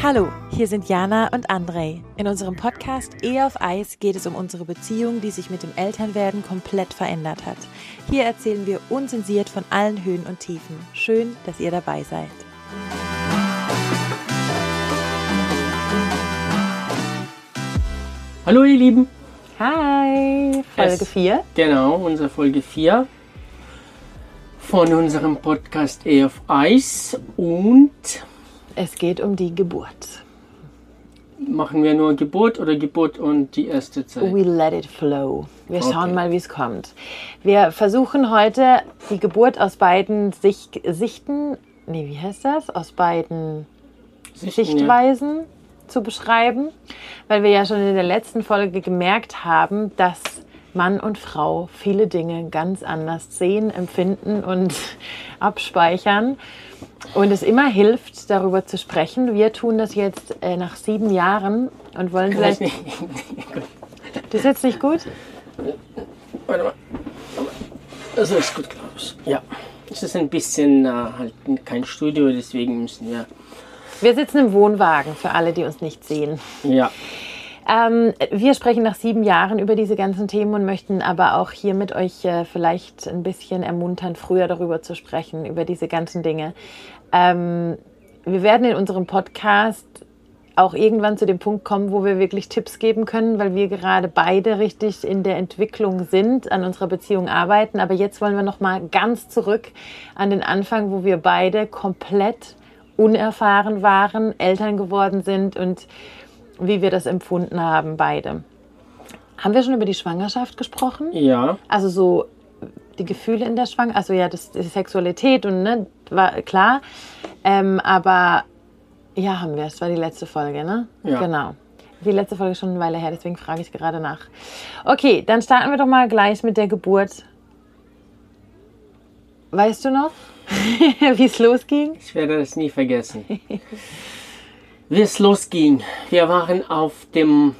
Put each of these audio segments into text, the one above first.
Hallo, hier sind Jana und Andrei. In unserem Podcast Ehe auf Eis geht es um unsere Beziehung, die sich mit dem Elternwerden komplett verändert hat. Hier erzählen wir unzensiert von allen Höhen und Tiefen. Schön, dass ihr dabei seid. Hallo ihr Lieben. Hi, Folge 4. Genau, unsere Folge 4 von unserem Podcast Ehe auf Eis. Und es geht um die Geburt. Machen wir nur Geburt oder Geburt und die erste Zeit? We let it flow. Wir schauen mal, wie es kommt. Wir versuchen heute die Geburt aus beiden Sichtweisen zu beschreiben, weil wir ja schon in der letzten Folge gemerkt haben, dass Mann und Frau viele Dinge ganz anders sehen, empfinden und abspeichern und es immer hilft, darüber zu sprechen. Wir tun das jetzt nach 7 Jahren und wollen vielleicht... Das ist jetzt nicht gut? Warte mal. Das ist gut, glaube ich. Ja, es ist ein bisschen halt kein Studio, deswegen müssen wir... Wir sitzen im Wohnwagen, für alle, die uns nicht sehen. Ja. Wir sprechen nach 7 Jahren über diese ganzen Themen und möchten aber auch hier mit euch vielleicht ein bisschen ermuntern, früher darüber zu sprechen, über diese ganzen Dinge. Wir werden in unserem Podcast auch irgendwann zu dem Punkt kommen, wo wir wirklich Tipps geben können, weil wir gerade beide richtig in der Entwicklung sind, an unserer Beziehung arbeiten. Aber jetzt wollen wir noch mal ganz zurück an den Anfang, wo wir beide komplett unerfahren waren, Eltern geworden sind und wie wir das empfunden haben, beide. Haben wir schon über die Schwangerschaft gesprochen? Ja. Also so die Gefühle in der Schwangerschaft, also ja, die Sexualität und ne, war klar. Aber ja, haben wir. Es war die letzte Folge, ne? Ja. Genau. Die letzte Folge ist schon eine Weile her, deswegen frage ich gerade nach. Okay, dann starten wir doch mal gleich mit der Geburt. Weißt du noch, wie es losging? Ich werde das nie vergessen. Wie es losging. Wir waren auf dem...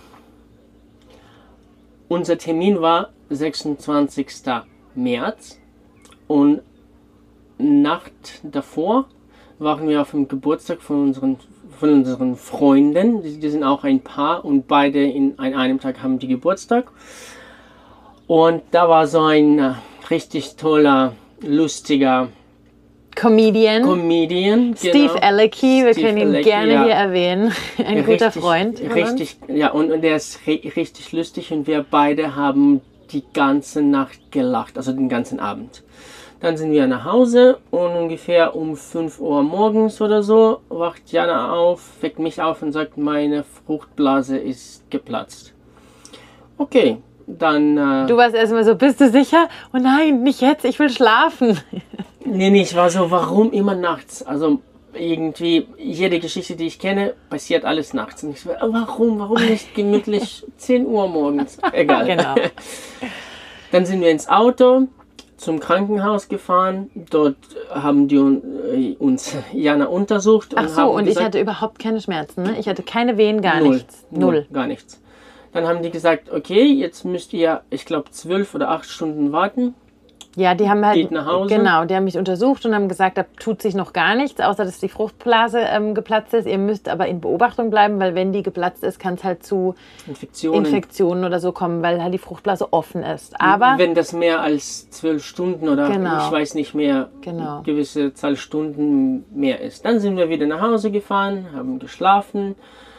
Unser Termin war 26. März und Nacht davor waren wir auf dem Geburtstag von unseren Freunden. Die sind auch ein Paar und beide an einem Tag haben die Geburtstag. Und da war so ein richtig toller, lustiger Comedian, Steve genau. Alecki, wir Steve können ihn Alecki, gerne ja. hier erwähnen. Ein guter Freund. Richtig, ja, und der ist richtig lustig und wir beide haben die ganze Nacht gelacht, also den ganzen Abend. Dann sind wir nach Hause und ungefähr um 5 Uhr morgens oder so wacht Jana auf, weckt mich auf und sagt, meine Fruchtblase ist geplatzt. Okay, dann... Du warst erstmal so, bist du sicher? Oh nein, nicht jetzt, ich will schlafen. Nee, ich war so, warum immer nachts? Also irgendwie, jede Geschichte, die ich kenne, passiert alles nachts. Und ich so, warum nicht gemütlich 10 Uhr morgens? Egal. Genau. Dann sind wir ins Auto zum Krankenhaus gefahren. Dort haben die uns Jana untersucht. Ach so, und ich hatte überhaupt keine Schmerzen, ne? Ich hatte keine Wehen, gar nichts. Null. Gar nichts. Dann haben die gesagt, okay, jetzt müsst ihr, ich glaube, 12 oder 8 Stunden warten. Ja, die haben halt, geht nach Hause. Genau, die haben mich untersucht und haben gesagt, da tut sich noch gar nichts, außer dass die Fruchtblase geplatzt ist. Ihr müsst aber in Beobachtung bleiben, weil wenn die geplatzt ist, kann es halt zu Infektionen oder so kommen, weil halt die Fruchtblase offen ist. Aber wenn das mehr als 12 Stunden oder ich weiß nicht mehr, gewisse Zahl Stunden mehr ist. Dann sind wir wieder nach Hause gefahren, haben geschlafen.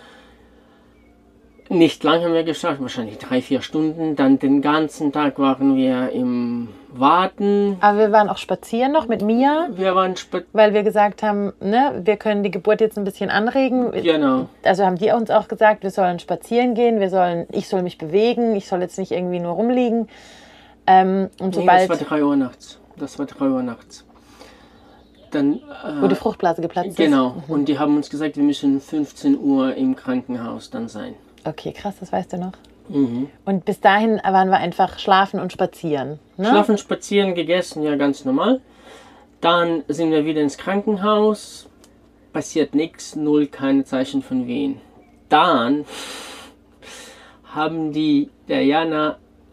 Nicht lange haben wir geschlafen, wahrscheinlich 3-4 Stunden. Dann den ganzen Tag waren wir im Warten. Aber wir waren auch spazieren noch mit Mia. Wir waren weil wir gesagt haben, ne, wir können die Geburt jetzt ein bisschen anregen. Genau. Also haben die uns auch gesagt, wir sollen spazieren gehen, ich soll mich bewegen, ich soll jetzt nicht irgendwie nur rumliegen. Und sobald... Das war 3 Uhr nachts. Dann, wo die Fruchtblase geplatzt ist. Genau. Und die haben uns gesagt, wir müssen 15 Uhr im Krankenhaus dann sein. Okay, krass, das weißt du noch. Mhm. Und bis dahin waren wir einfach schlafen und spazieren. Ne? Schlafen, spazieren, gegessen, ja, ganz normal. Dann sind wir wieder ins Krankenhaus. Passiert nichts, keine Zeichen von Wehen. Dann haben die der Jana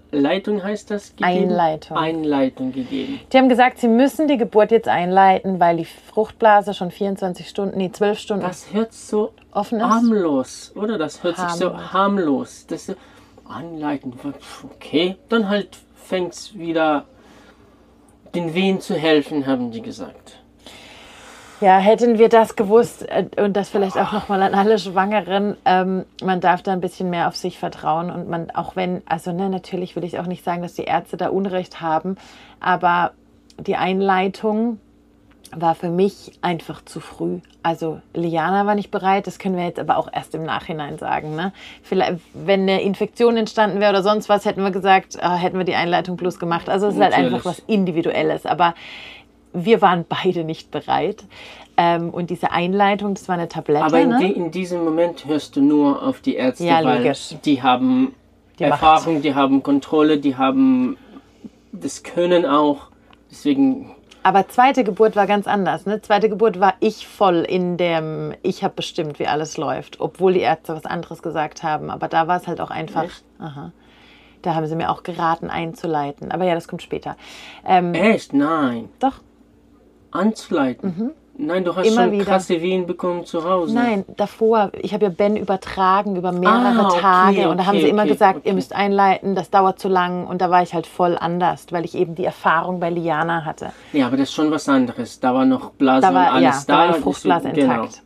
Einleitung heißt das gegeben? Einleitung gegeben. Die haben gesagt, sie müssen die Geburt jetzt einleiten, weil die Fruchtblase schon 12 Stunden Das hört so offen ist. harmlos, oder? Das hört sich so harmlos. Das ist so einleiten. Okay, dann halt fängt es wieder den Wehen zu helfen, haben die gesagt. Ja, hätten wir das gewusst und das vielleicht auch nochmal an alle Schwangeren, man darf da ein bisschen mehr auf sich vertrauen und man, auch wenn, also natürlich will ich auch nicht sagen, dass die Ärzte da Unrecht haben, aber die Einleitung war für mich einfach zu früh. Also Liana war nicht bereit, das können wir jetzt aber auch erst im Nachhinein sagen. Ne? Vielleicht, wenn eine Infektion entstanden wäre oder sonst was, hätten wir gesagt, hätten wir die Einleitung plus gemacht. Also es ist halt einfach was Individuelles, aber wir waren beide nicht bereit. Und diese Einleitung, das war eine Tablette. Aber in diesem Moment hörst du nur auf die Ärzte, weil logisch. Die haben Erfahrung, die haben Kontrolle, die haben das Können auch. Deswegen. Aber zweite Geburt war ganz anders. Ne? Zweite Geburt war ich voll ich habe bestimmt, wie alles läuft. Obwohl die Ärzte was anderes gesagt haben. Aber da war es halt auch einfach. Echt? Aha. Da haben sie mir auch geraten, einzuleiten. Aber ja, das kommt später. Echt? Nein. Doch. Anzuleiten? Nein, du hast schon krasse Wehen bekommen zu Hause. Nein, davor. Ich habe ja Ben übertragen über mehrere Tage. Und da haben sie immer gesagt, ihr müsst einleiten, das dauert zu lang. Und da war ich halt voll anders, weil ich eben die Erfahrung bei Liana hatte. Ja, aber das ist schon was anderes. Da war noch Blase und alles da war die Fruchtblase intakt.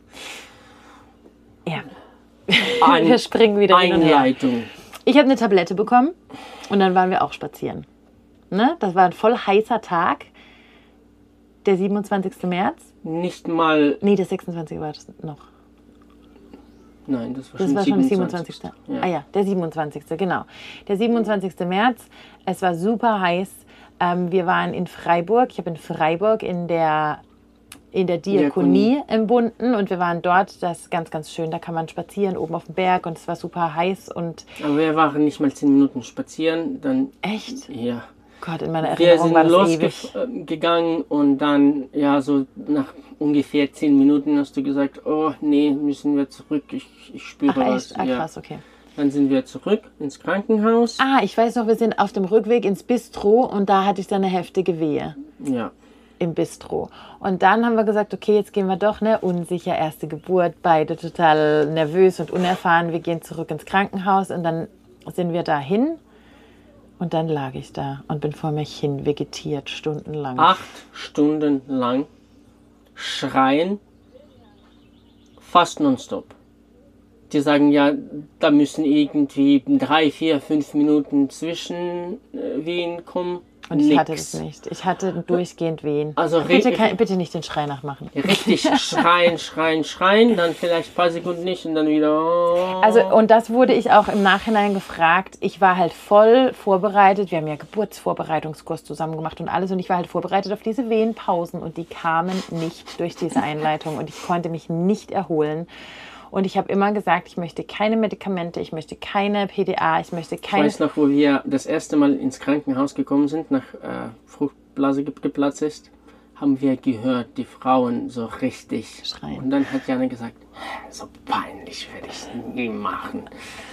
Genau. Ja. Wir springen wieder hin und her. Einleitung. Ich habe eine Tablette bekommen und dann waren wir auch spazieren. Ne? Das war ein voll heißer Tag. Der 27. März. Nicht mal. Nee, der 26. war das noch. Nein, das war schon der 27. Ja. Ah ja, der 27. Genau. Der 27. März. Es war super heiß. Wir waren in Freiburg. Ich habe in Freiburg in der Diakonie entbunden und wir waren dort. Das ist ganz, ganz schön. Da kann man spazieren, oben auf dem Berg und es war super heiß. Aber wir waren nicht mal 10 Minuten spazieren. Dann. Echt? Ja. Gott, in meiner Erinnerung war das ewig. Wir sind losgegangen und dann, ja, so nach ungefähr 10 Minuten hast du gesagt, oh nee, müssen wir zurück, ich spüre was. Ah, krass, okay. Dann sind wir zurück ins Krankenhaus. Ich weiß noch, wir sind auf dem Rückweg ins Bistro und da hatte ich dann eine heftige Wehe. Ja. Im Bistro. Und dann haben wir gesagt, okay, jetzt gehen wir doch, unsicher, erste Geburt, beide total nervös und unerfahren. Wir gehen zurück ins Krankenhaus und dann sind wir dahin. Und dann lag ich da und bin vor mich hin vegetiert, stundenlang. 8 Stunden lang schreien, fast nonstop. Die sagen ja, da müssen irgendwie 3, 4, 5 Minuten Zwischenwehen kommen. Und ich hatte das nicht. Ich hatte durchgehend Wehen. Also bitte nicht den Schrei nachmachen. Richtig schreien, dann vielleicht ein paar Sekunden nicht und dann wieder. Also, und das wurde ich auch im Nachhinein gefragt. Ich war halt voll vorbereitet. Wir haben ja Geburtsvorbereitungskurs zusammen gemacht und alles. Und ich war halt vorbereitet auf diese Wehenpausen und die kamen nicht durch diese Einleitung und ich konnte mich nicht erholen. Und ich habe immer gesagt, ich möchte keine Medikamente, ich möchte keine PDA, ich möchte keine... Ich weiß noch, wo wir das erste Mal ins Krankenhaus gekommen sind, nach Fruchtblase geplatzt ist, haben wir gehört, die Frauen so richtig schreien. Und dann hat Jana gesagt, so peinlich werde ich es nie machen.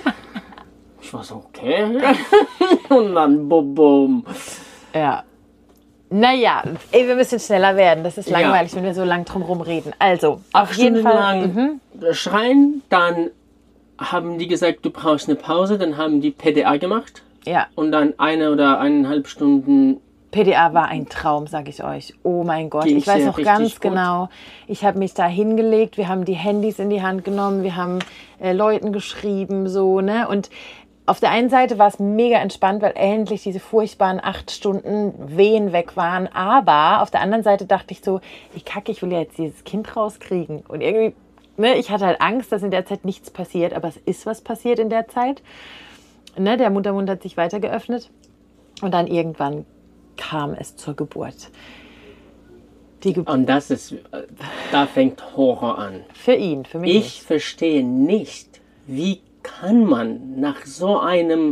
Ich war so, okay. Und dann bum. Ja. Naja, wir müssen schneller werden. Das ist langweilig, wenn wir so lang drum reden. Also, auf jeden Fall. Schreien, dann haben die gesagt, du brauchst eine Pause, dann haben die PDA gemacht. Ja. Und dann 1 oder 1,5 Stunden. PDA war ein Traum, sage ich euch. Oh mein Gott, ich weiß noch ganz genau. Ich habe mich da hingelegt, wir haben die Handys in die Hand genommen, wir haben Leuten geschrieben, so, ne? Und auf der einen Seite war es mega entspannt, weil endlich diese furchtbaren 8 Stunden Wehen weg waren. Aber auf der anderen Seite dachte ich so, ich will ja jetzt dieses Kind rauskriegen. Und irgendwie, ich hatte halt Angst, dass in der Zeit nichts passiert. Aber es ist was passiert in der Zeit. Der Muttermund hat sich weiter geöffnet. Und dann irgendwann kam es zur Geburt. Und da fängt Horror an. Für ihn, für mich Ich verstehe nicht, wie kann man nach so einem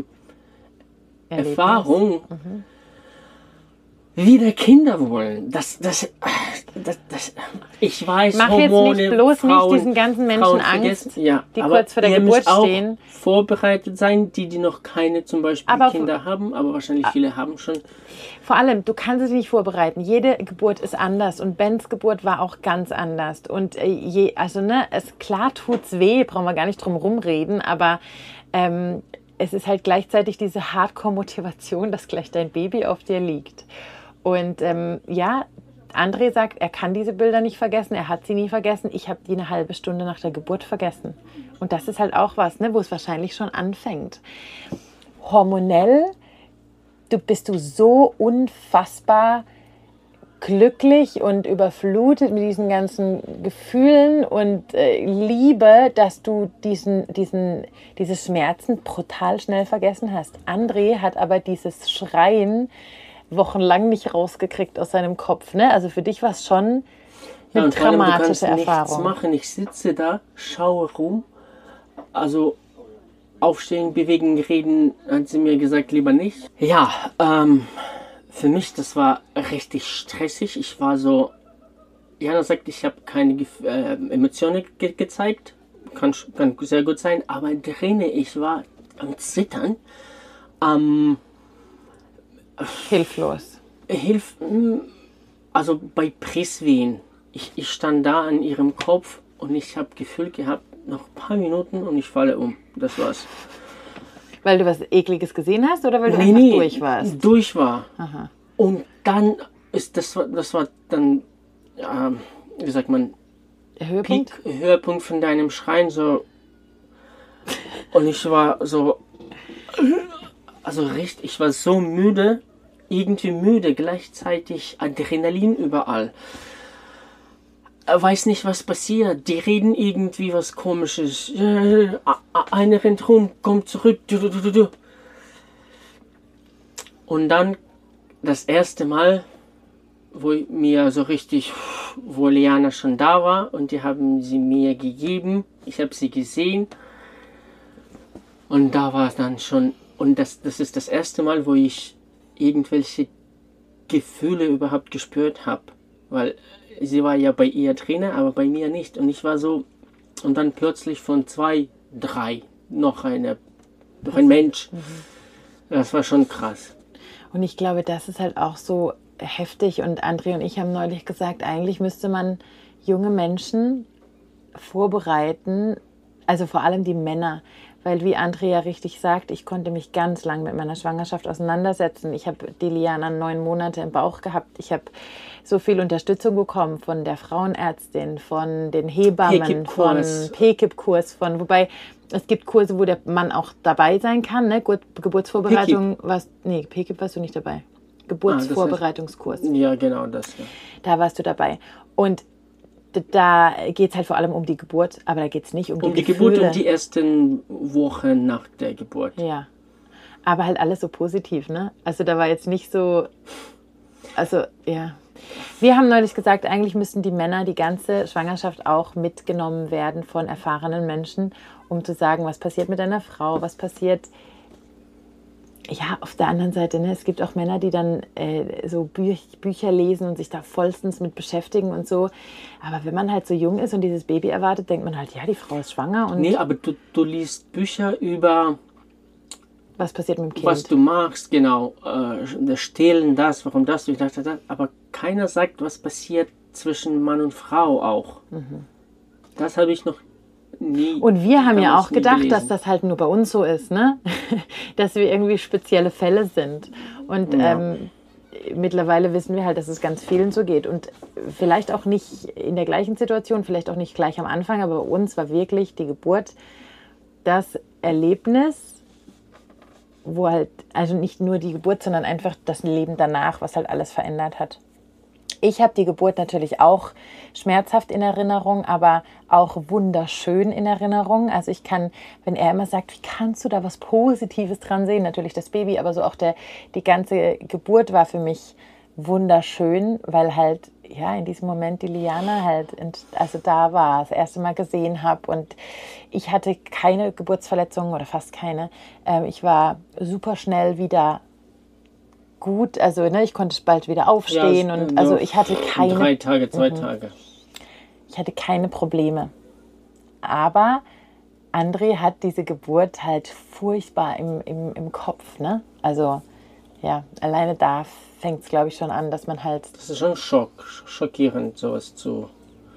Erfahrung wieder Kinder wollen? Ich weiß, Mach Hormone, jetzt nicht bloß Frauen, nicht diesen ganzen Menschen Frauen Angst, vergessen. Ja, die aber kurz vor der ihr Geburt müsst auch stehen. vorbereitet sein, die noch keine zum Beispiel Aber Kinder haben, aber wahrscheinlich viele haben schon. Vor allem, du kannst es nicht vorbereiten. Jede Geburt ist anders und Bens Geburt war auch ganz anders. Und klar tut's weh, brauchen wir gar nicht drum rumreden, aber es ist halt gleichzeitig diese Hardcore-Motivation, dass gleich dein Baby auf dir liegt. Und André sagt, er kann diese Bilder nicht vergessen, er hat sie nie vergessen. Ich habe die eine halbe Stunde nach der Geburt vergessen. Und das ist halt auch was, ne, wo es wahrscheinlich schon anfängt. Hormonell bist du so unfassbar glücklich und überflutet mit diesen ganzen Gefühlen und Liebe, dass du diese Schmerzen brutal schnell vergessen hast. André hat aber dieses Schreien wochenlang nicht rausgekriegt aus seinem Kopf. Ne? Also für dich war es schon eine dramatische Erfahrung. Du kannst nichts machen. Ich sitze da, schaue rum, also aufstehen, bewegen, reden, hat sie mir gesagt, lieber nicht. Ja, für mich, das war richtig stressig. Ich war so, Jana sagt, ich habe keine Emotionen gezeigt. Kann sehr gut sein, aber drinnen, ich war am Zittern. Hilflos. Also bei Presswehen. Ich stand da an ihrem Kopf und ich habe Gefühl gehabt, noch ein paar Minuten und ich falle um. Das war's. Weil du was Ekliges gesehen hast oder weil du einfach durch warst? Durch war. Aha. Und dann das war dann, wie sagt man, Höhepunkt? Höhepunkt von deinem Schreien so. Und ich war so, ich war so müde, irgendwie müde, gleichzeitig Adrenalin überall. Weiß nicht, was passiert. Die reden irgendwie was Komisches. Einer rennt rum, kommt zurück. Und dann das erste Mal, wo Liana schon da war und die haben sie mir gegeben. Ich habe sie gesehen. Und da war es dann schon, und das ist das erste Mal, wo ich irgendwelche Gefühle überhaupt gespürt habe. Weil sie war ja bei ihr Trainer, aber bei mir nicht. Und ich war so, und dann plötzlich von 2, 3, noch ein Mensch. Das war schon krass. Und ich glaube, das ist halt auch so heftig. Und André und ich haben neulich gesagt, eigentlich müsste man junge Menschen vorbereiten, also vor allem die Männer. Weil wie André ja richtig sagt, ich konnte mich ganz lang mit meiner Schwangerschaft auseinandersetzen. Ich habe die Liana 9 Monate im Bauch gehabt. Ich habe so viel Unterstützung bekommen von der Frauenärztin, von den Hebammen, von PKIP-Kurs, wobei es gibt Kurse, wo der Mann auch dabei sein kann. Ne? Geburtsvorbereitung, PKIP warst du nicht dabei. Geburtsvorbereitungskurs. Ja, genau das. Ja. Da warst du dabei. Und da geht es halt vor allem um die Geburt, aber da geht es nicht um die Gefühle. Geburt und die ersten Wochen nach der Geburt. Ja, aber halt alles so positiv, ne? Also da war jetzt nicht so, also ja. Wir haben neulich gesagt, eigentlich müssten die Männer die ganze Schwangerschaft auch mitgenommen werden von erfahrenen Menschen, um zu sagen, was passiert mit deiner Frau, was passiert. Ja, auf der anderen Seite, ne, es gibt auch Männer, die dann so Bücher lesen und sich da vollstens mit beschäftigen und so. Aber wenn man halt so jung ist und dieses Baby erwartet, denkt man halt, ja, die Frau ist schwanger. Und nee, aber du liest Bücher über... Was passiert mit dem Kind? Was du machst, genau. Das Stillen, warum das, ich dachte das. Aber keiner sagt, was passiert zwischen Mann und Frau auch. Das habe ich noch nie. Und wir haben ja auch gedacht, dass das halt nur bei uns so ist, ne? Dass wir irgendwie spezielle Fälle sind. Und mittlerweile wissen wir halt, dass es ganz vielen so geht. Und vielleicht auch nicht in der gleichen Situation, vielleicht auch nicht gleich am Anfang, aber bei uns war wirklich die Geburt das Erlebnis, wo halt, also nicht nur die Geburt, sondern einfach das Leben danach, was halt alles verändert hat. Ich habe die Geburt natürlich auch schmerzhaft in Erinnerung, aber auch wunderschön in Erinnerung. Also ich kann, wenn er immer sagt, wie kannst du da was Positives dran sehen? Natürlich das Baby, aber so auch die ganze Geburt war für mich wunderschön, weil halt ja in diesem Moment die Liana halt also da war, das erste Mal gesehen habe und ich hatte keine Geburtsverletzungen oder fast keine. Ich war super schnell wieder gut, also ne, ich konnte bald wieder aufstehen und also ich hatte keine... 3 Tage, 2 Tage. ich hatte keine Probleme. Aber André hat diese Geburt halt furchtbar im Kopf, ne? Also, ja, alleine da fängt es, glaube ich, schon an, dass man halt... Das ist schon schockierend, sowas zu...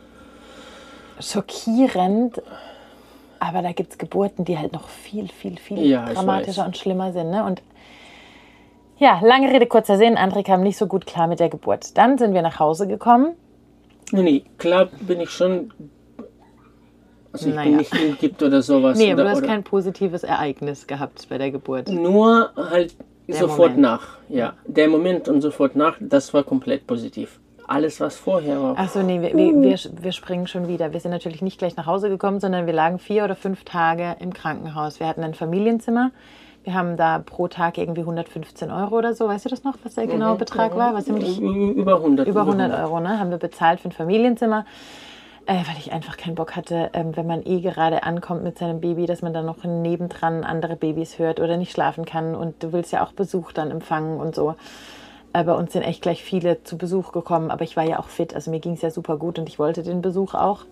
Schockierend, aber da gibt es Geburten, die halt noch viel dramatischer und schlimmer sind, ne? Und ja, lange Rede, kurzer Sinn, André kam nicht so gut klar mit der Geburt. Dann sind wir nach Hause gekommen. Nee, klar bin ich schon... Also ich bin nicht in Gift oder sowas. Nee, aber du hast kein positives Ereignis gehabt bei der Geburt. Nur halt Der sofort Moment. nach. Ja, der Moment und sofort nach, das war komplett positiv. Alles, was vorher war... Achso, nee, wir springen schon wieder. Wir sind natürlich nicht gleich nach Hause gekommen, sondern wir lagen 4 oder 5 Tage im Krankenhaus. Wir hatten ein Familienzimmer. Wir haben da pro Tag irgendwie 115 € oder so. Weißt du das noch, was der genaue Betrag war? Was Über 100. Über 100 €, ne? Haben wir bezahlt für ein Familienzimmer. Weil ich einfach keinen Bock hatte, wenn man gerade ankommt mit seinem Baby, dass man dann noch nebendran andere Babys hört oder nicht schlafen kann. Und du willst ja auch Besuch dann empfangen und so. Bei uns sind echt gleich viele zu Besuch gekommen, aber ich war ja auch fit, also mir ging es ja super gut und ich wollte den Besuch auch.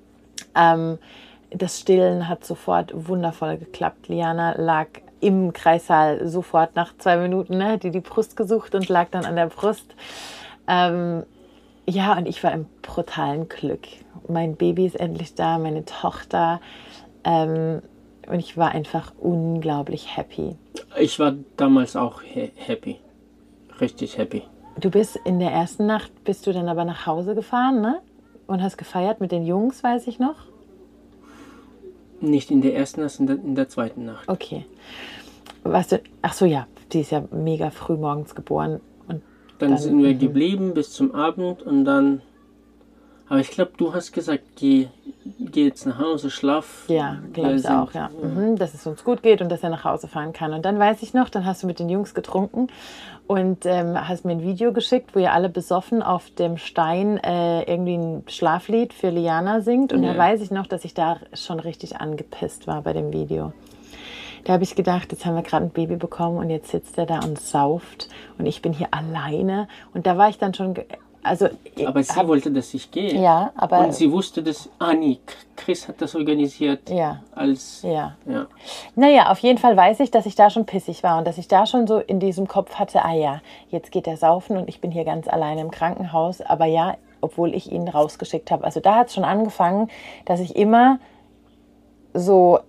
Das Stillen hat sofort wundervoll geklappt. Liana lag im Kreissaal sofort nach 2 Minuten, ne, die Brust gesucht und lag dann an der Brust. Ja, und ich war im brutalen Glück. Mein Baby ist endlich da, meine Tochter. Und ich war einfach unglaublich happy. Ich war damals auch happy. Richtig happy. Du bist in der ersten Nacht, bist du dann aber nach Hause gefahren, ne? Und hast gefeiert mit den Jungs, weiß ich noch? Nicht in der ersten Nacht, in der zweiten Nacht. Okay. Ach so, ja, die ist ja mega früh morgens geboren. Und dann sind wir geblieben bis zum Abend und dann... Aber ich glaube, du hast gesagt, geh jetzt nach Hause, schlaf. Ja, glaube ich auch, ja. Dass es uns gut geht und dass er nach Hause fahren kann. Und dann weiß ich noch, dann hast du mit den Jungs getrunken und hast mir ein Video geschickt, wo ihr alle besoffen auf dem Stein irgendwie ein Schlaflied für Liana singt. Und da weiß ich noch, dass ich da schon richtig angepisst war bei dem Video. Da habe ich gedacht, jetzt haben wir gerade ein Baby bekommen und jetzt sitzt er da und sauft und ich bin hier alleine. Und da war ich dann schon... aber sie wollte, dass ich gehe. Ja, aber... Und sie wusste, dass... nee, Chris hat das organisiert. Ja. Ja. Naja, auf jeden Fall weiß ich, dass ich da schon pissig war und dass ich da schon so in diesem Kopf hatte, jetzt geht er saufen und ich bin hier ganz alleine im Krankenhaus. Aber ja, obwohl ich ihn rausgeschickt habe. Also da hat es schon angefangen, dass ich immer so...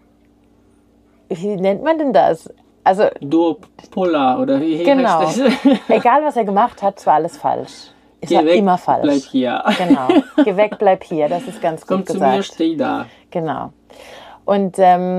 Wie nennt man denn das? Also... Duopolar oder wie genau. heißt das? Egal, was er gemacht hat, es war alles falsch. Es war immer falsch. Bleib hier. Genau. Geh weg, bleib hier. Das ist ganz gut gesagt. Komm zu mir, steh da. Genau. Und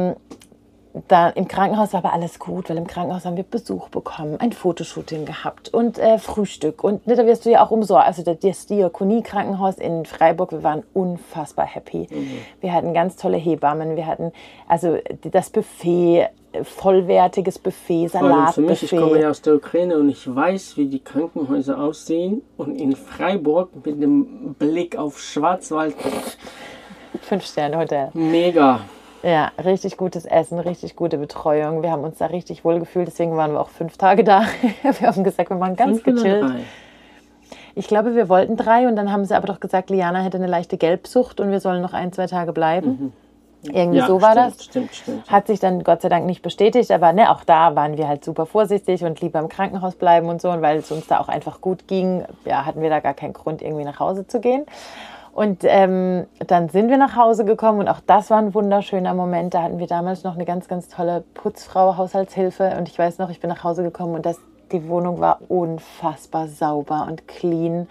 da im Krankenhaus war aber alles gut, weil im Krankenhaus haben wir Besuch bekommen, ein Fotoshooting gehabt und Frühstück. Und da wirst du ja auch umsorgt. Also das Diakonie-Krankenhaus in Freiburg, wir waren unfassbar happy. Wir hatten ganz tolle Hebammen, wir hatten also das Buffet, vollwertiges Buffet, Salatbuffet. Für mich, ich komme ja aus der Ukraine und ich weiß, wie die Krankenhäuser aussehen. Und in Freiburg mit dem Blick auf Schwarzwald. 5-Sterne-Hotel. Mega. Ja, richtig gutes Essen, richtig gute Betreuung. Wir haben uns da richtig wohl gefühlt, deswegen waren wir auch 5 Tage da. Wir haben gesagt, wir waren ganz 5 oder gechillt. 3? Ich glaube, wir wollten 3 und dann haben sie aber doch gesagt, Liana hätte eine leichte Gelbsucht und wir sollen noch 1-2 Tage bleiben. Irgendwie Ja, so war das. Stimmt. Hat sich dann Gott sei Dank nicht bestätigt, aber ne, auch da waren wir halt super vorsichtig und lieber im Krankenhaus bleiben und so. Und weil es uns da auch einfach gut ging, ja, hatten wir da gar keinen Grund, irgendwie nach Hause zu gehen. Und dann sind wir nach Hause gekommen und auch das war ein wunderschöner Moment. Da hatten wir damals noch eine ganz, ganz tolle Putzfrau, Haushaltshilfe. Und ich weiß noch, ich bin nach Hause gekommen und die Wohnung war unfassbar sauber und clean.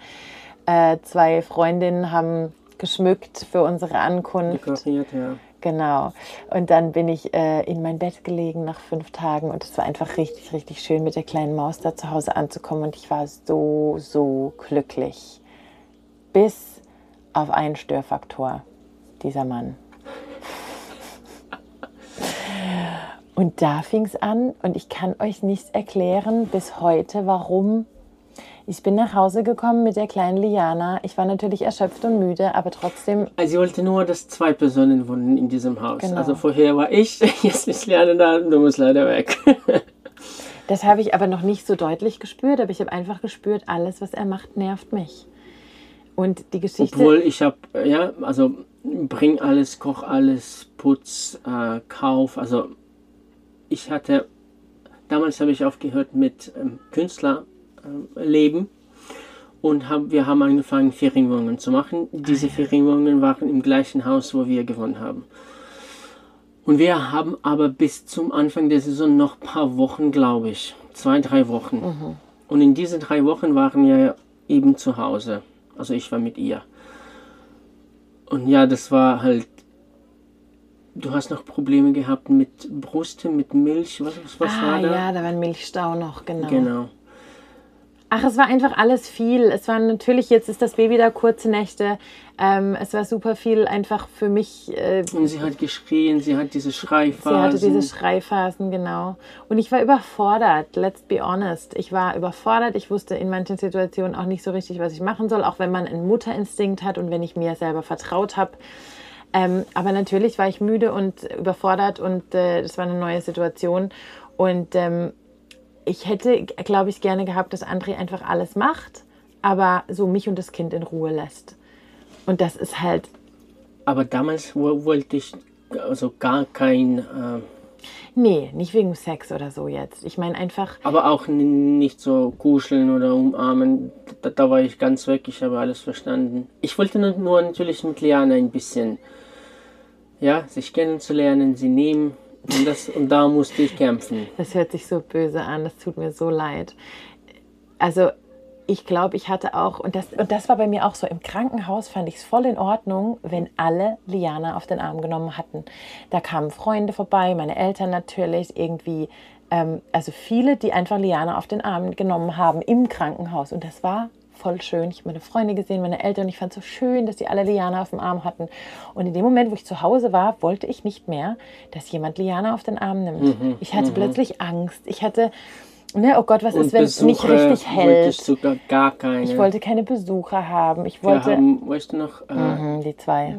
2 Freundinnen haben geschmückt für unsere Ankunft. Dekoriert, ja. Genau. Und dann bin ich in mein Bett gelegen nach 5 Tagen und es war einfach richtig, richtig schön, mit der kleinen Maus da zu Hause anzukommen. Und ich war so, so glücklich. Bis auf einen Störfaktor, dieser Mann. Und da fing es an und ich kann euch nicht erklären bis heute, warum. Ich bin nach Hause gekommen mit der kleinen Liana. Ich war natürlich erschöpft und müde, aber trotzdem... Also sie wollte nur, dass 2 Personen wohnen in diesem Haus. Genau. Also vorher war ich, jetzt ist Liana da, du musst leider weg. Das habe ich aber noch nicht so deutlich gespürt, aber ich habe einfach gespürt, alles, was er macht, nervt mich. Und die Geschichte... Obwohl ich habe, also bring alles, koch alles, putz, kauf. Also damals habe ich aufgehört mit Künstlerleben und wir haben angefangen, Ferienwohnungen zu machen. Diese Ferienwohnungen waren im gleichen Haus, wo wir gewohnt haben. Und wir haben aber bis zum Anfang der Saison noch ein paar Wochen, glaube ich, 2-3 Wochen. Mhm. Und in diesen 3 Wochen waren wir eben zu Hause. Also ich war mit ihr. Und ja, das war halt... Du hast noch Probleme gehabt mit Brust, mit Milch. Was war da? Ja, da war ein Milchstau noch, genau. Genau. Ach, es war einfach alles viel. Es war natürlich, jetzt ist das Baby da, kurze Nächte. Es war super viel einfach für mich. Und sie hat geschrien, sie hat diese Schreiphasen. Sie hatte diese Schreiphasen, genau. Und ich war überfordert, let's be honest. Ich war überfordert. Ich wusste in manchen Situationen auch nicht so richtig, was ich machen soll, auch wenn man einen Mutterinstinkt hat und wenn ich mir selber vertraut habe. Aber natürlich war ich müde und überfordert und das war eine neue Situation. Und ich hätte, glaube ich, gerne gehabt, dass André einfach alles macht, aber so mich und das Kind in Ruhe lässt. Und das ist halt... Aber damals wollte ich also gar kein... Nee, nicht wegen Sex oder so jetzt. Ich meine einfach... Aber auch nicht so kuscheln oder umarmen. Da war ich ganz weg, ich habe alles verstanden. Ich wollte nur natürlich mit Liana ein bisschen, sich kennenzulernen, sie nehmen. Und da musste ich kämpfen. Das hört sich so böse an, das tut mir so leid. Also ich glaube, ich hatte auch, und das war bei mir auch so, im Krankenhaus fand ich es voll in Ordnung, wenn alle Liana auf den Arm genommen hatten. Da kamen Freunde vorbei, meine Eltern natürlich, irgendwie, also viele, die einfach Liana auf den Arm genommen haben im Krankenhaus. Und das war voll schön. Ich habe meine Freunde gesehen, meine Eltern. Und ich fand es so schön, dass die alle Liana auf dem Arm hatten. Und in dem Moment, wo ich zu Hause war, wollte ich nicht mehr, dass jemand Liana auf den Arm nimmt. Ich hatte plötzlich Angst. Ich hatte, oh Gott, was ist, wenn es nicht richtig hält? Sogar gar keine. Ich wollte keine Besucher haben. Ich wollte... Wir haben, weißt du noch, die zwei.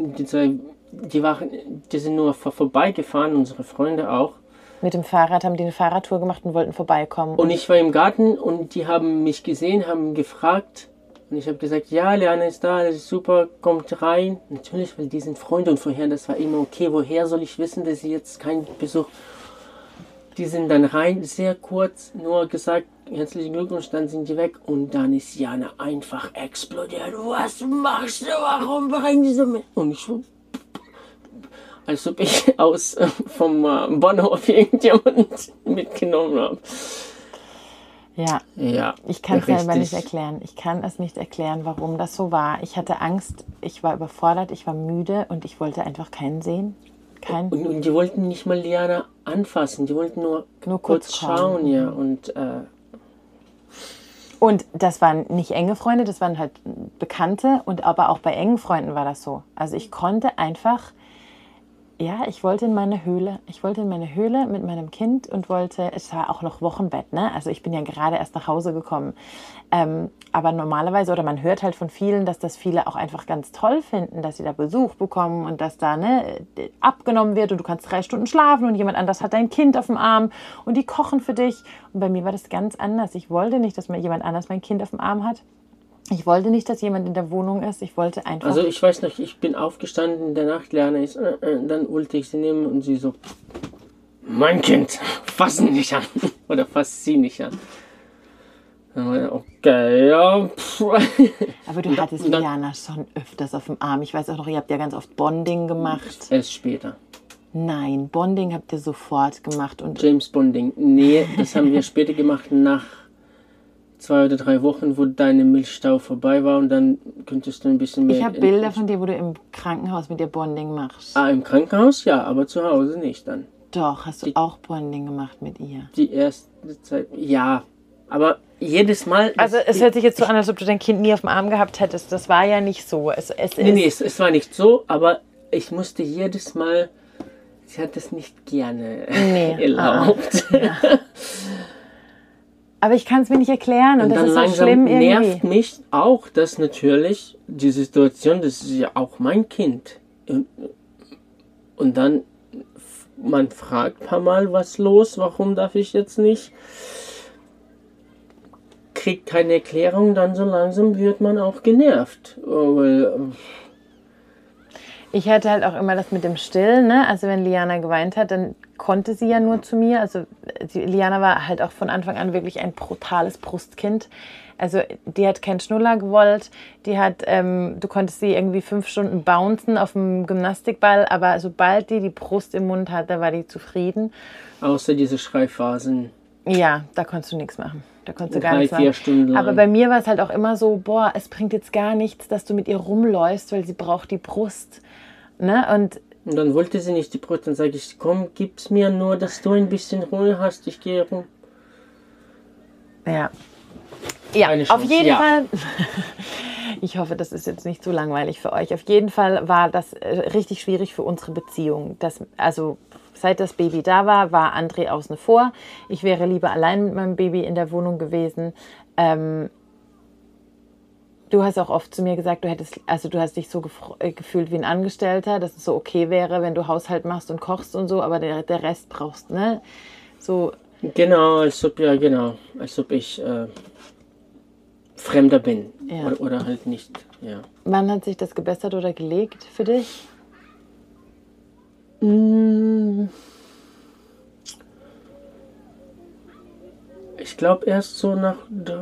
Die sind nur vorbeigefahren, unsere Freunde auch. Mit dem Fahrrad haben die eine Fahrradtour gemacht und wollten vorbeikommen. Und ich war im Garten und die haben mich gesehen, haben gefragt. Und ich habe gesagt, ja, Liana ist da, das ist super, kommt rein. Natürlich, weil die sind Freunde und vorher, das war immer okay. Woher soll ich wissen, dass sie jetzt keinen Besuch... Die sind dann rein, sehr kurz, nur gesagt, herzlichen Glückwunsch, dann sind die weg. Und dann ist Jana einfach explodiert. Was machst du? Warum bringst du mich? Und ich so, als ob ich vom Bahnhof irgendjemand mitgenommen habe. Ja, ich kann es selber nicht erklären. Ich kann es nicht erklären, warum das so war. Ich hatte Angst, ich war überfordert, ich war müde und ich wollte einfach keinen sehen. Und die wollten nicht mal Liana anfassen, die wollten nur kurz schauen, ja. Und das waren nicht enge Freunde, das waren halt Bekannte, und aber auch bei engen Freunden war das so. Also ich konnte einfach, ich wollte in meine Höhle. Ich wollte in meine Höhle mit meinem Kind und es war auch noch Wochenbett, ne? Also ich bin ja gerade erst nach Hause gekommen. Aber normalerweise, oder man hört halt von vielen, dass das viele auch einfach ganz toll finden, dass sie da Besuch bekommen und dass da abgenommen wird und du kannst 3 Stunden schlafen und jemand anders hat dein Kind auf dem Arm und die kochen für dich. Und bei mir war das ganz anders. Ich wollte nicht, dass jemand anders mein Kind auf dem Arm hat. Ich wollte nicht, dass jemand in der Wohnung ist. Ich wollte einfach... Also ich weiß noch, ich bin aufgestanden in der Nacht, Liana ist, dann wollte ich sie nehmen und sie so, mein Kind, fass ihn nicht an. Oder fass sie nicht an. Okay, ja. Aber du hattest Liana schon öfters auf dem Arm. Ich weiß auch noch, ihr habt ja ganz oft Bonding gemacht. Erst später. Nein, Bonding habt ihr sofort gemacht. Und James Bonding. Nee, das haben wir später gemacht, nach 2 oder 3 Wochen, wo deine Milchstau vorbei war, und dann könntest du ein bisschen mehr... Ich habe Bilder von dir, wo du im Krankenhaus mit dir Bonding machst. Im Krankenhaus ja, aber zu Hause nicht dann. Doch, hast du auch Bonding gemacht mit ihr? Die erste Zeit, ja. Aber jedes Mal... Also es hört sich jetzt so an, als ob du dein Kind nie auf dem Arm gehabt hättest. Das war ja nicht so. Es war nicht so, aber ich musste jedes Mal... Sie hat es nicht gerne erlaubt. Ja. Aber ich kann es mir nicht erklären und das ist so schlimm irgendwie. Nervt mich auch, dass natürlich die Situation, das ist ja auch mein Kind. Und dann, man fragt ein paar Mal, was los, warum darf ich jetzt nicht? kriegt keine Erklärung, dann so langsam wird man auch genervt. Ich hatte halt auch immer das mit dem Stillen, ne? Also wenn Liana geweint hat, dann konnte sie ja nur zu mir. Also Liana war halt auch von Anfang an wirklich ein brutales Brustkind. Also die hat keinen Schnuller gewollt. Die hat, du konntest sie irgendwie 5 Stunden bouncen auf dem Gymnastikball, aber sobald die Brust im Mund hatte, war die zufrieden. Außer diese Schreiphasen. Ja, da konntest du nichts machen. Da konntest du gar 3, nichts 4 machen. Stunden lang. Aber bei mir war es halt auch immer so, boah, es bringt jetzt gar nichts, dass du mit ihr rumläufst, weil sie braucht die Brust. Ne? Und dann wollte sie nicht die Brust. Dann sage ich, komm, gib's mir nur, dass du ein bisschen Ruhe hast. Ich gehe rum. ja. Ja, Keine auf Chance. jeden Ja. Fall. Ich hoffe, das ist jetzt nicht so langweilig für euch. Auf jeden Fall war das richtig schwierig für unsere Beziehung. Also seit das Baby da war, war André außen vor. Ich wäre lieber allein mit meinem Baby in der Wohnung gewesen. Du hast auch oft zu mir gesagt, du hast dich so gefühlt wie ein Angestellter, dass es so okay wäre, wenn du Haushalt machst und kochst und so, aber der Rest brauchst, ne? So. Genau, als ob ich Fremder bin. Ja. Oder halt nicht, ja. Wann hat sich das gebessert oder gelegt für dich? Ich glaube erst so nach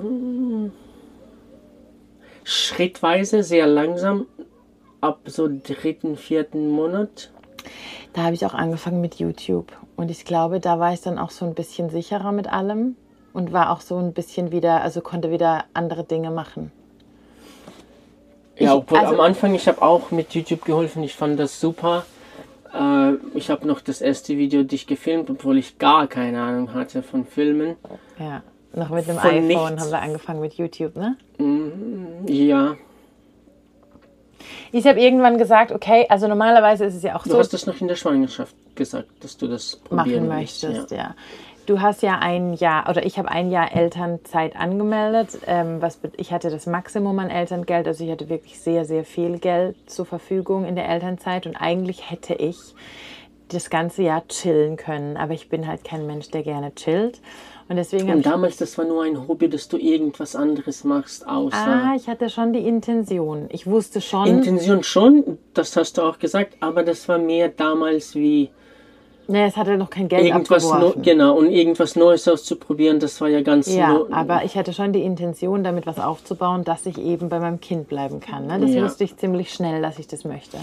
schrittweise, sehr langsam, ab so 3., 4. Monat. Da habe ich auch angefangen mit YouTube. Und ich glaube, da war ich dann auch so ein bisschen sicherer mit allem und war auch so ein bisschen wieder, also konnte wieder andere Dinge machen. Ja, obwohl am Anfang, ich habe auch mit YouTube geholfen, ich fand das super. Ich habe noch das erste Video dich gefilmt, obwohl ich gar keine Ahnung hatte von Filmen. Ja, noch mit dem Von iPhone nichts. haben wir angefangen mit YouTube, ne? Ja, Ich habe irgendwann gesagt, okay, also normalerweise ist es ja auch du so, hast das noch in der Schwangerschaft gesagt, dass du das probieren machen willst, möchtest, ja. Du hast ja ein Jahr, oder ich habe ein Jahr Elternzeit angemeldet. Ich hatte das Maximum an Elterngeld, also ich hatte wirklich sehr, sehr viel Geld zur Verfügung in der Elternzeit und eigentlich hätte ich das ganze Jahr chillen können, aber ich bin halt kein Mensch, der gerne chillt. Und deswegen habe Und damals, das war nur ein Hobby, dass du irgendwas anderes machst, außer... ich hatte schon die Intention. Ich wusste schon... Intention schon, das hast du auch gesagt, aber das war mehr damals wie... Ne, es hatte noch kein Geld Irgendwas abgeworfen. genau, und irgendwas Neues auszuprobieren, das war ja ganz... Ja, aber ich hatte schon die Intention, damit was aufzubauen, dass ich eben bei meinem Kind bleiben kann. Ne? Das Ja. wusste ich ziemlich schnell, dass ich das möchte.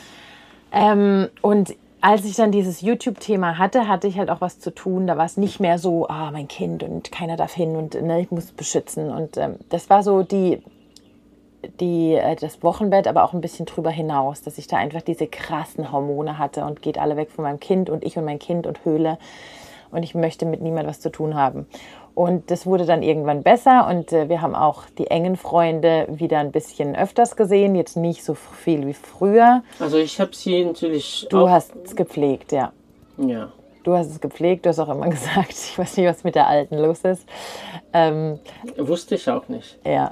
Und als ich dann dieses YouTube-Thema hatte ich halt auch was zu tun. Da war es nicht mehr so, mein Kind und keiner darf hin und ne, ich muss es beschützen. Und das war so das Wochenbett, aber auch ein bisschen drüber hinaus, dass ich da einfach diese krassen Hormone hatte und geht alle weg von meinem Kind und ich und mein Kind und Höhle. Und ich möchte mit niemand was zu tun haben. Und das wurde dann irgendwann besser und wir haben auch die engen Freunde wieder ein bisschen öfters gesehen, jetzt nicht so viel wie früher. Also ich habe sie natürlich Du auch... hast es gepflegt, ja. Ja. Du hast es gepflegt, du hast auch immer gesagt, ich weiß nicht, was mit der Alten los ist. Wusste ich auch nicht. Ja.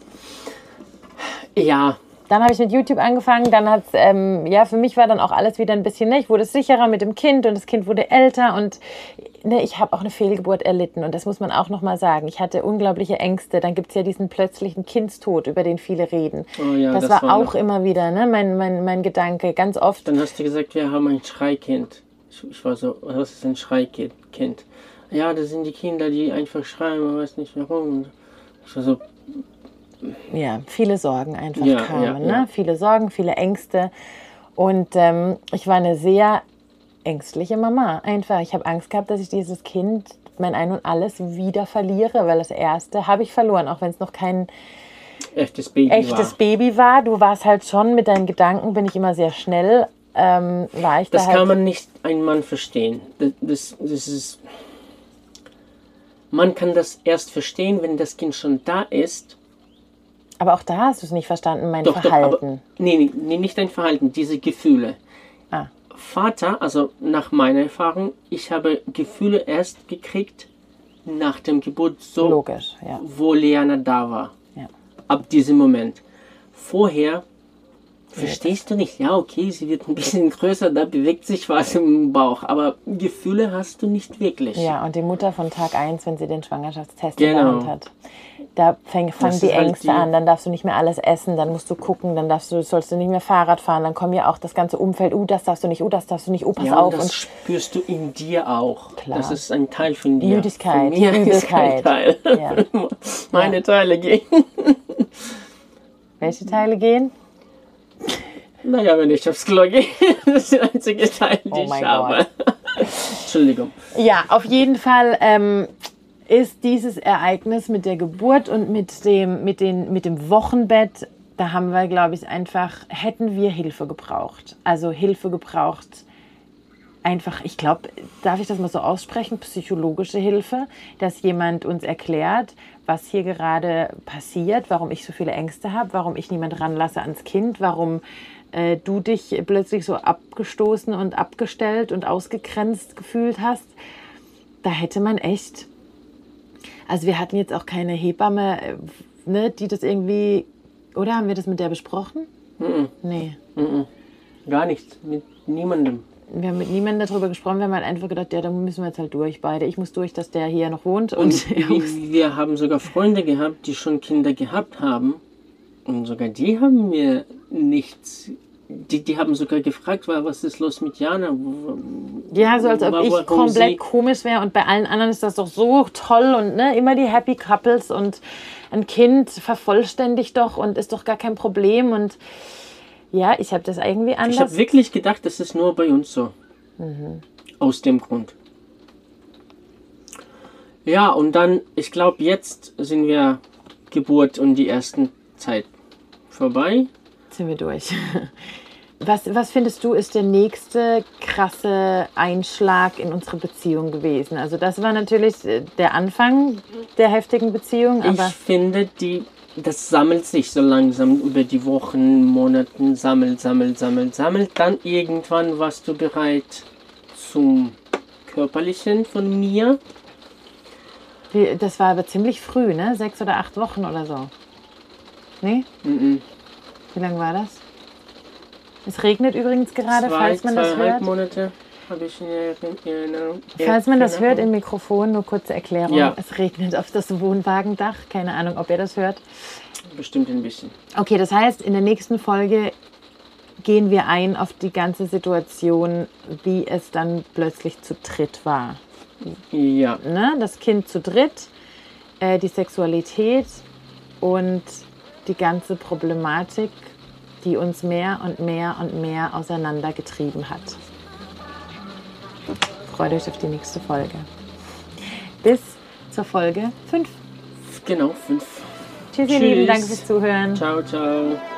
Ja, Dann habe ich mit YouTube angefangen, dann hat's, für mich war dann auch alles wieder ein bisschen, ne, ich wurde sicherer mit dem Kind und das Kind wurde älter und ne, ich habe auch eine Fehlgeburt erlitten und das muss man auch nochmal sagen. Ich hatte unglaubliche Ängste, dann gibt es ja diesen plötzlichen Kindstod, über den viele reden. Oh ja, das das war war auch immer wieder ne, mein Gedanke, ganz oft. dann hast du gesagt, wir haben ein Schreikind. Ich war so, was ist ein Schreikind? Ja, das sind die Kinder, die einfach schreien, man weiß nicht warum. Ich war so, Ja, viele Sorgen einfach Ja, kamen. ja, Ne? ja. Viele Sorgen, viele Ängste. Und ich war eine sehr ängstliche Mama. Einfach, ich habe Angst gehabt, dass ich dieses Kind, mein Ein und Alles, wieder verliere. Weil das erste habe ich verloren, auch wenn es noch kein echtes Baby Baby war. Du warst halt schon mit deinen Gedanken, bin ich immer sehr schnell. War ich Das da halt, kann man nicht ein Mann verstehen. Das ist... Man kann das erst verstehen, wenn das Kind schon da ist. aber auch da hast du es nicht verstanden, mein Doch, Verhalten. aber, nee, nicht dein Verhalten, diese Gefühle. Ah. Vater, also nach meiner Erfahrung, ich habe Gefühle erst gekriegt nach dem Geburt, so Logisch, ja. wo Liana da war. Ja. Ab diesem Moment. Vorher verstehst du nicht, ja okay, sie wird ein bisschen größer, da bewegt sich was im Bauch, aber Gefühle hast du nicht wirklich. Ja, und die Mutter von Tag 1, wenn sie den Schwangerschaftstest in der Genau. Hand hat. Da fangen die Ängste an, dann darfst du nicht mehr alles essen, dann musst du gucken, dann sollst du nicht mehr Fahrrad fahren, dann kommt ja auch das ganze Umfeld, das darfst du nicht, das darfst du nicht, pass auf. Und das spürst du in dir auch. Klar. Das ist ein Teil von dir. Müdigkeit, von mir ist kein Teil. Ja. Meine Teile gehen. Welche Teile gehen? Naja, wenn ich aufs Klo gehe, das ist der einzige Teil, den ich habe. Entschuldigung. Ja, auf jeden Fall ist dieses Ereignis mit der Geburt und mit dem Wochenbett, da haben wir, glaube ich, hätten wir Hilfe gebraucht. Also Hilfe gebraucht, einfach, ich glaube, darf ich das mal so aussprechen, psychologische Hilfe, dass jemand uns erklärt, was hier gerade passiert, warum ich so viele Ängste habe, warum ich niemand ranlasse ans Kind, warum du dich plötzlich so abgestoßen und abgestellt und ausgegrenzt gefühlt hast. Da hätte man echt... Also wir hatten jetzt auch keine Hebamme, ne, die das irgendwie... Oder haben wir das mit der besprochen? Nee. Gar nichts. Mit niemandem. Wir haben mit niemandem darüber gesprochen. Wir haben halt einfach gedacht, ja, da müssen wir jetzt halt durch, beide. Ich muss durch, dass der hier noch wohnt. Und wir haben sogar Freunde gehabt, die schon Kinder gehabt haben. Und sogar die haben mir nichts... Die haben sogar gefragt, was ist los mit Jana? Ja, so als ob ich komplett komisch wäre. Und bei allen anderen ist das doch so toll. Und ne, immer die Happy Couples. Und ein Kind vervollständigt doch und ist doch gar kein Problem. Und ja, ich habe das irgendwie anders. Ich habe wirklich gedacht, das ist nur bei uns so. Aus dem Grund. Ja, und dann, ich glaube, jetzt sind wir Geburt und die ersten Zeit vorbei. Sind wir durch. Was findest du, ist der nächste krasse Einschlag in unsere Beziehung gewesen? Also das war natürlich der Anfang der heftigen Beziehung. Aber ich finde, das sammelt sich so langsam über die Wochen, Monaten, sammelt. Dann irgendwann warst du bereit zum Körperlichen von mir. Das war aber ziemlich früh, ne? 6 oder 8 Wochen oder so. Nee? Wie lange war das? Es regnet übrigens gerade, falls man das hört. 2,5 Monate habe ich in Erinnerung. Falls man das hört im Mikrofon, nur kurze Erklärung. Ja. Es regnet auf das Wohnwagendach. Keine Ahnung, ob ihr das hört. Bestimmt ein bisschen. Okay, das heißt, in der nächsten Folge gehen wir ein auf die ganze Situation, wie es dann plötzlich zu dritt war. Ja. Ne? Das Kind zu dritt, die Sexualität und die ganze Problematik, die uns mehr und mehr und mehr auseinandergetrieben hat. Freut euch auf die nächste Folge. Bis zur Folge 5. Genau, 5. Tschüss, ihr Lieben, danke fürs Zuhören. Ciao, ciao.